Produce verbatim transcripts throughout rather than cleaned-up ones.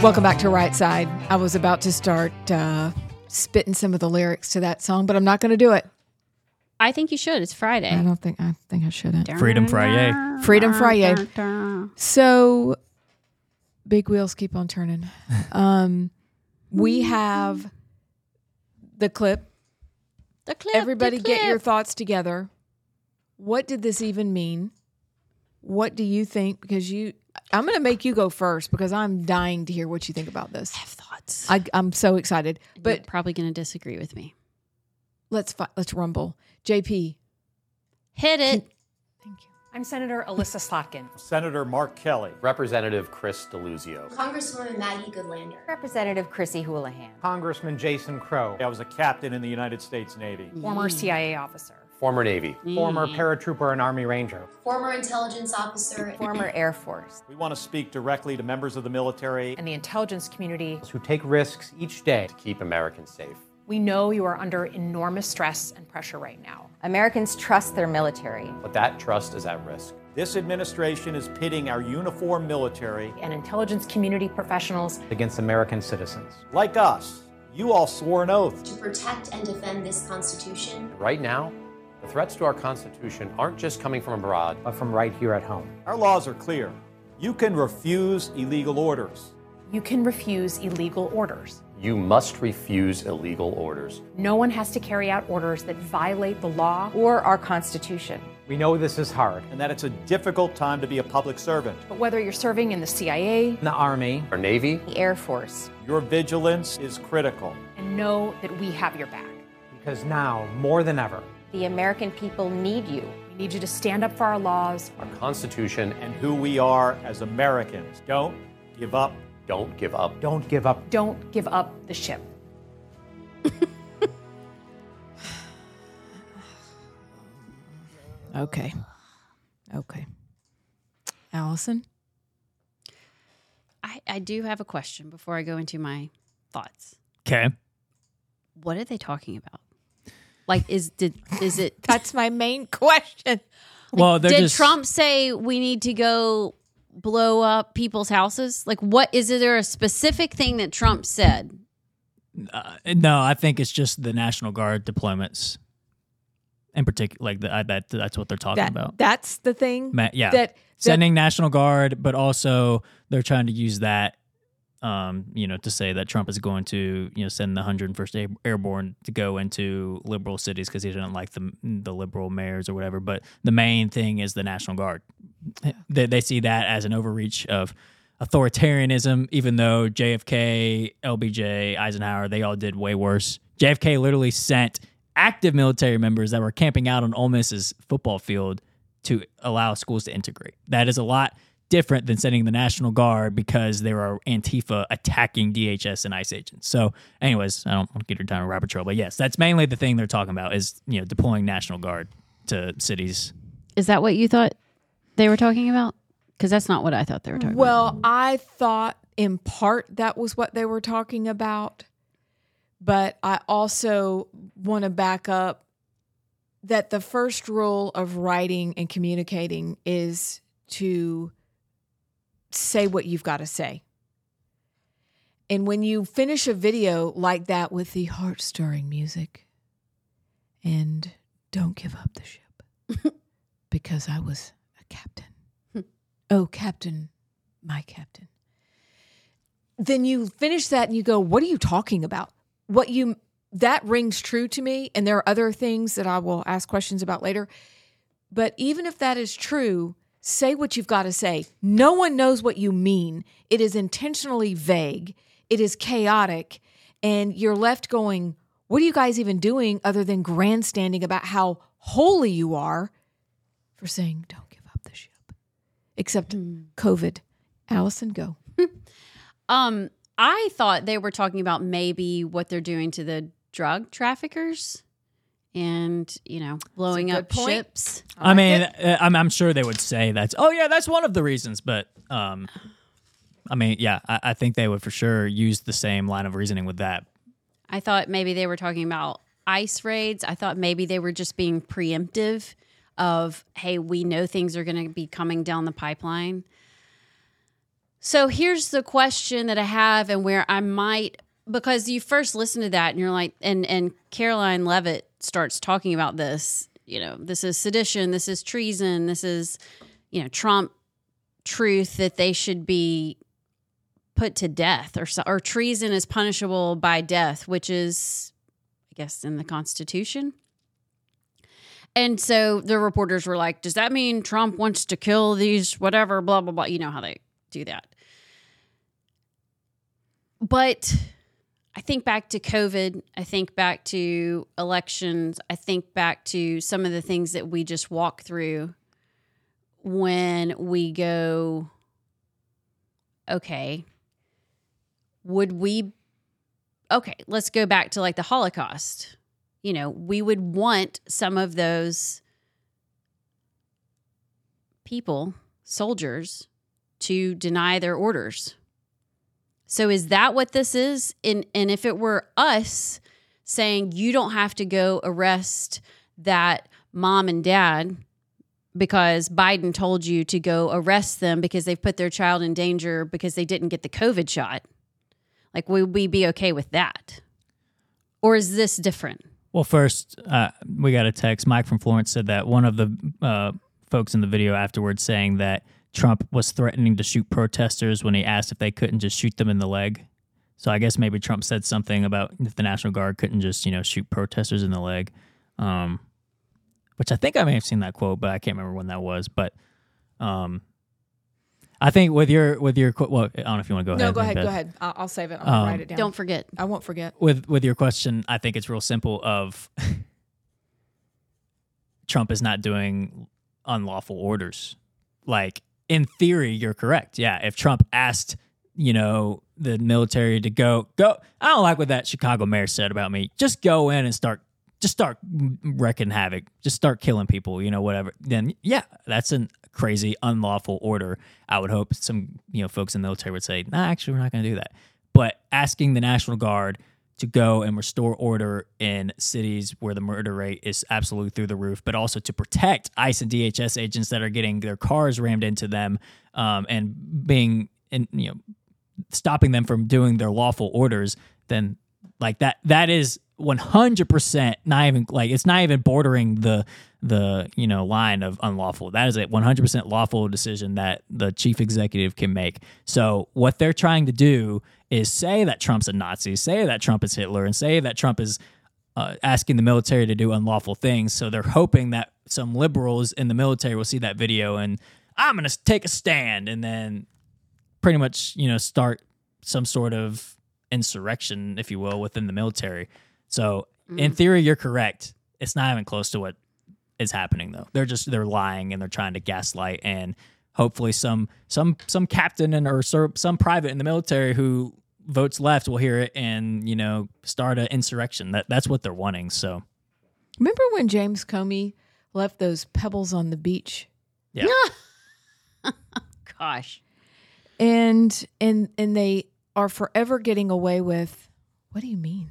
Welcome back to Right Side. I was about to start uh, spitting some of the lyrics to that song, but I'm not going to do it. I think you should. It's Friday. I don't think I think I shouldn't. Freedom Friday. Freedom Friday. So, big wheels keep on turning. Um, we have the clip. The clip. Everybody the clip. get your thoughts together. What did this even mean? What do you think? Because you... I'm going to make you go first because I'm dying to hear what you think about this. I have thoughts. I, I'm so excited. But You're probably going to disagree with me. let's fi- let's rumble. J P. Hit it. Thank you. I'm Senator Alyssa Slotkin. Senator Mark Kelly. Representative Chris DeLuzio. Congresswoman Maggie Goodlander. Representative Chrissy Houlihan. Congressman Jason Crow. I was a captain in the United States Navy. Former C I A officer. Former Navy. Former paratrooper and Army Ranger. Former intelligence officer. Former Air Force. We want to speak directly to members of the military. And the intelligence community. Who take risks each day. To keep Americans safe. We know you are under enormous stress and pressure right now. Americans trust their military. But that trust is at risk. This administration is pitting our uniformed military, And intelligence community professionals. Against American citizens. like us. You all swore an oath. To protect and defend this Constitution. Right now, the threats to our Constitution aren't just coming from abroad. But from right here at home. Our laws are clear. You can refuse illegal orders. You can refuse illegal orders. You must refuse illegal orders. No one has to carry out orders that violate the law. Or our Constitution. We know this is hard. And that it's a difficult time to be a public servant. But whether you're serving in the C I A, In the Army. Our Navy. The Air Force. Your vigilance is critical. and know that we have your back. Because now, more than ever, The American people need you. We need you to stand up for our laws. Our Constitution. And who we are as Americans. Don't give up. Don't give up. don't give up. Don't give up the ship. Okay. Okay. Allison? I, I do have a question before I go into my thoughts. Okay. What are they talking about? Like, is did is it? That's my main question. Well, they're did just Trump say we need to go blow up people's houses? Like, what is it? There a specific thing that Trump said? Uh, no, I think it's just the National Guard deployments, in particular. Like the, I, that, that's what they're talking That, about. that's the thing. Ma- yeah, That, that sending National Guard, but also they're trying to use that, um, you know, to say that Trump is going to, you know, send the one hundred first Air- Airborne to go into liberal cities because he didn't like the the liberal mayors or whatever. But the main thing is the National Guard. They, they see that as an overreach of authoritarianism, even though J F K, L B J, Eisenhower, they all did way worse. J F K literally sent active military members that were camping out on Ole Miss's football field to allow schools to integrate. That is a lot different than sending the National Guard because they were Antifa attacking D H S and ICE agents. So anyways, I don't want to get her down a rabbit trail, but yes, that's mainly the thing they're talking about is, you know, deploying National Guard to cities. Is that what you thought they were talking about? Because that's not what I thought they were talking Well, about. I thought in part that was what they were talking about, but I also want to back up that the first rule of writing and communicating is to say what you've got to say. And when you finish a video like that with the heart-stirring music and don't give up the ship because I was a captain. Oh, Captain, my captain. Then you finish that and you go, what are you talking about? What you that rings true to me. And there are other things that I will ask questions about later. But even if that is true, say what you've got to say. No one knows what you mean. It is intentionally vague. It is chaotic. And you're left going, what are you guys even doing other than grandstanding about how holy you are for saying, don't give up the ship. Except mm. COVID. Allison, go. Um, I thought they were talking about maybe what they're doing to the drug traffickers and, you know, blowing That's a up good point. ships. I, I mean, uh, I'm, I'm sure they would say that's, oh, yeah, that's one of the reasons. But, um, I mean, yeah, I, I think they would for sure use the same line of reasoning with that. I thought maybe they were talking about ICE raids. I thought maybe they were just being preemptive of, hey, we know things are going to be coming down the pipeline. So here's the question that I have, and where I might, because you first listen to that and you're like, and, and Caroline Levitt starts talking about this, you know, this is sedition, this is treason, this is, you know, Trump truth that they should be put to death, or, or treason is punishable by death, which is, I guess, in the Constitution. And so the reporters were like, does that mean Trump wants to kill these whatever, blah, blah, blah. You know how they do that. But I think back to COVID. I think back to elections. I think back to some of the things that we just walk through when we go, okay, would we, okay, let's go back to like the Holocaust. You know, we would want some of those people, soldiers, to deny their orders. So is that what this is? And, and if it were us saying you don't have to go arrest that mom and dad because Biden told you to go arrest them because they've put their child in danger because they didn't get the COVID shot, like, would we be okay with that? Or is this different? Well, first, uh, we got a text. Mike from Florence said that one of the uh, folks in the video afterwards saying that Trump was threatening to shoot protesters when he asked if they couldn't just shoot them in the leg. So I guess maybe Trump said something about if the National Guard couldn't just, you know, shoot protesters in the leg, um, which I think I may have seen that quote, but I can't remember when that was. But um, I think with your with your well, I don't know if you want to go no, ahead. go ahead, but, go ahead. I'll, I'll save it. I'll Um, write it down. Don't forget. I won't forget. With with your question, I think it's real simple. Of Trump is not doing unlawful orders. Like, in theory, you're correct. Yeah, if Trump asked, you know, the military to go go, I don't like what that Chicago mayor said about me. Just go in and start, just start wrecking havoc. Just start killing people. You know, whatever. Then yeah, that's a crazy unlawful order. I would hope some, you know, folks in the military would say, nah, actually, we're not going to do that. But asking the National Guard to go and restore order in cities where the murder rate is absolutely through the roof, but also to protect ICE and D H S agents that are getting their cars rammed into them, um, and being, and you know, stopping them from doing their lawful orders, then like that, that is one hundred percent not even like, it's not even bordering the, the, you know, line of unlawful. That is a one hundred percent lawful decision that the chief executive can make. So what they're trying to do is say that Trump's a Nazi, say that Trump is Hitler, and say that Trump is uh, asking the military to do unlawful things. So they're hoping that some liberals in the military will see that video and I'm going to take a stand, and then pretty much, you know, start some sort of insurrection, if you will, within the military. So mm. in theory, you're correct. It's not even close to what is happening, though. They're just, they're lying and they're trying to gaslight, and hopefully some some some captain and or some private in the military who votes left will hear it and, you know, start an insurrection. That that's what they're wanting. So remember when James Comey left those pebbles on the beach? Yeah. Gosh. And and and they are forever getting away with, what do you mean?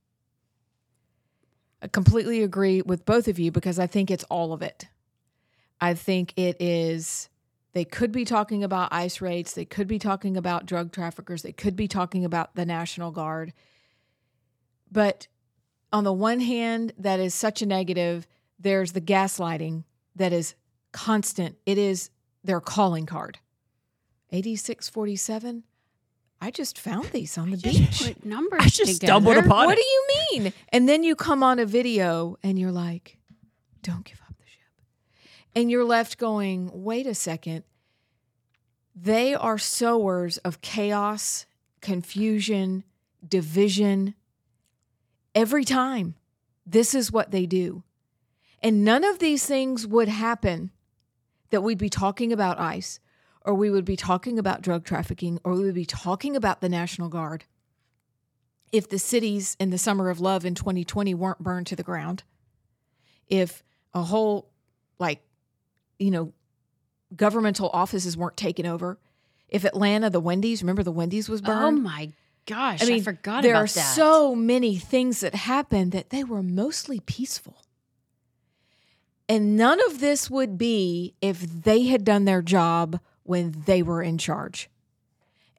I completely agree with both of you because I think it's all of it. I think it is, they could be talking about ICE raids. They could be talking about drug traffickers. They could be talking about the National Guard. But on the one hand, that is such a negative. There's the gaslighting that is constant. It is their calling card. eighty-six forty-seven. I just found these on the I beach. Just put numbers I just together. stumbled upon What it. do you mean? And then you come on a video and you're like, don't give up the ship. And you're left going, wait a second. They are sowers of chaos, confusion, division. Every time. This is what they do. And none of these things would happen that we'd be talking about ICE, or we would be talking about drug trafficking, or we would be talking about the National Guard if the cities in the Summer of Love in twenty twenty weren't burned to the ground. If a whole, like, you know, governmental offices weren't taken over. If Atlanta, the Wendy's, remember the Wendy's was burned? Oh my gosh, I, I mean, I forgot there about are that. so many things that happened that they were mostly peaceful. And none of this would be if they had done their job when they were in charge.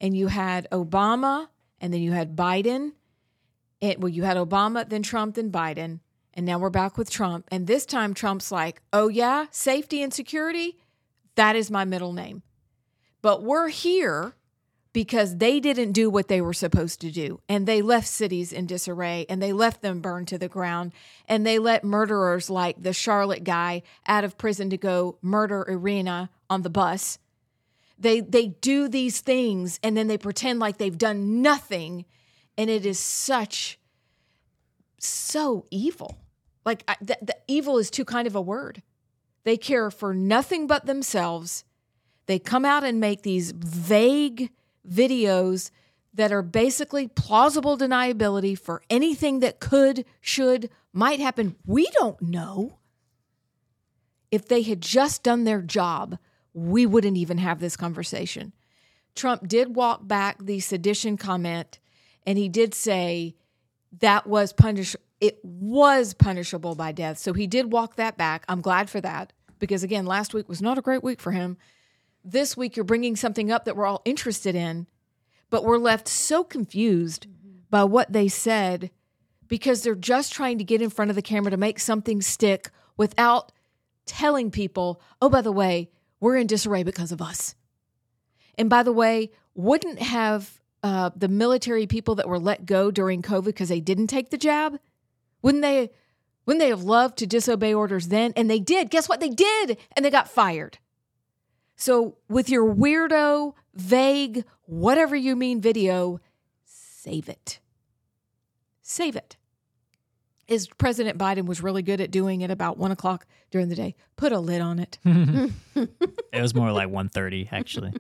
and you had Obama, and then you had Biden. It, well, you had Obama, then Trump, then Biden, and now we're back with Trump. And this time Trump's like, oh yeah, safety and security, that is my middle name. But we're here because they didn't do what they were supposed to do. And they left cities in disarray, and they left them burned to the ground. And they let murderers like the Charlotte guy out of prison to go murder Irina on the bus. They they do these things, and then they pretend like they've done nothing. And it is such, so evil. Like, I, the, the evil is too kind of a word. They care for nothing but themselves. They come out and make these vague videos that are basically plausible deniability for anything that could, should, might happen. We don't know. If they had just done their job, we wouldn't even have this conversation. Trump did walk back the sedition comment, and he did say that was punish. It was punishable by death. So he did walk that back. I'm glad for that because, again, last week was not a great week for him. This week you're bringing something up that we're all interested in, but we're left so confused mm-hmm. by what they said because they're just trying to get in front of the camera to make something stick without telling people, oh, by the way, we're in disarray because of us. And by the way, wouldn't have uh, the military people that were let go during COVID because they didn't take the jab, wouldn't they, wouldn't they have loved to disobey orders then? And they did. Guess what? They did. And they got fired. So with your weirdo, vague, whatever you mean video, save it. Save it. Is President Biden was really good at doing at about one o'clock during the day. Put a lid on it. It was more like one thirty, actually.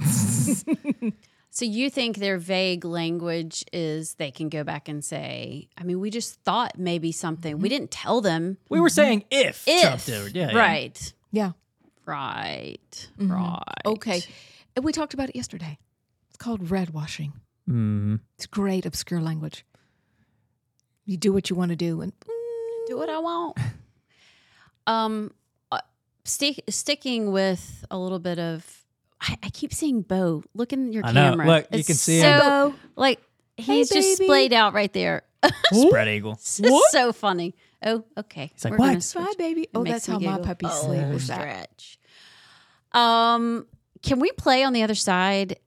So you think their vague language is they can go back and say, I mean, we just thought maybe something. Mm-hmm. We didn't tell them. We were saying if, if Trump did. Yeah, right. Yeah. Right. Mm-hmm. Right. Okay. And we talked about it yesterday. It's called red washing. Mm-hmm. It's great, obscure language. You do what you want to do and do what I want. um, uh, stick, sticking with a little bit of, I, I keep saying Bo. Look in your I know. camera. Look, you it's can see so, him. Bo. Like, he's Hey, just baby. splayed out right there. Spread eagle. It's just so funny. Oh, okay. He's like, We're what? gonna switch. Bye, baby. It Oh, makes that's me how my giggle. puppies Oh, sleep. Is that? stretch. Um, can we play on the other side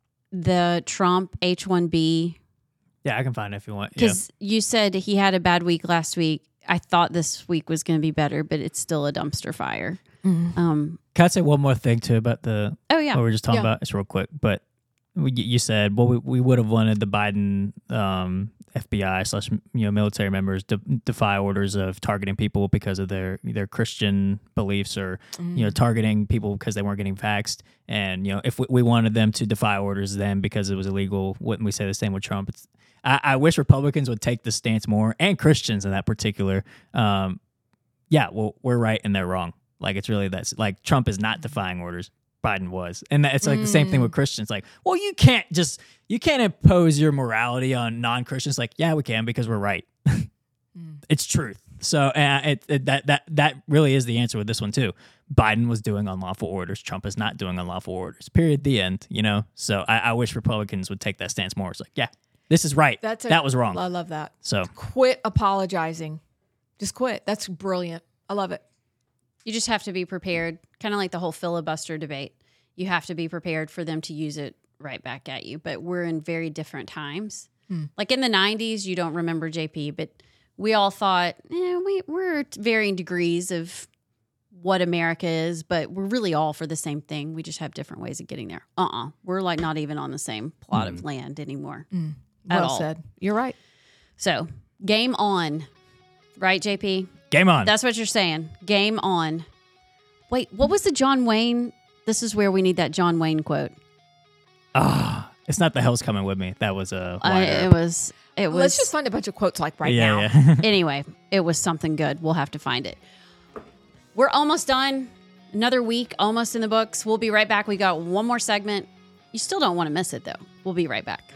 the Trump H one B? Yeah, I can find it if you want. Yeah. Because you said he had a bad week last week. I thought this week was going to be better, but it's still a dumpster fire. Mm-hmm. Um, Can I say one more thing too about the oh yeah, what we were just talking Yeah. about? It's real quick, but we, you said well, we, we would have wanted the Biden um, F B I slash you know military members to defy orders of targeting people because of their their Christian beliefs or Mm. you know targeting people because they weren't getting vaxxed. And you know if we, we wanted them to defy orders then because it was illegal, wouldn't we say the same with Trump? It's, I, I wish Republicans would take the stance more, and Christians in that particular. Um, yeah, well, we're right and they're wrong. Like it's really that's like Trump is not defying orders. Biden was. And that, it's like mm. the same thing with Christians. Like, well, you can't just, you can't impose your morality on non-Christians. Like, yeah, we can because we're right. mm. It's truth. So uh, it, it, that, that, that really is the answer with this one too. Biden was doing unlawful orders. Trump is not doing unlawful orders. Period. The end, you know? So I, I wish Republicans would take that stance more. It's like, yeah, this is right. That's a, that was wrong. I love that. So quit apologizing. Just quit. That's brilliant. I love it. You just have to be prepared, kind of like the whole filibuster debate. You have to be prepared for them to use it right back at you. But we're in very different times. Hmm. Like in the nineties, you don't remember J P, but we all thought, eh, we, we're at varying degrees of what America is, but we're really all for the same thing. We just have different ways of getting there. Uh-uh. We're like not even on the same plot mm. of land anymore. Mm. Well at all. said. You're right. So game on. Right, J P? Game on. That's what you're saying. Game on. Wait, what was the John Wayne? This is where we need that John Wayne quote. Ah, oh, it's not the hell's coming with me. That was a. Uh, it was. It was. Let's just find a bunch of quotes like right yeah, now. Yeah. Anyway, it was something good. We'll have to find it. We're almost done. Another week, almost in the books. We'll be right back. We got one more segment. You still don't want to miss it, though. We'll be right back.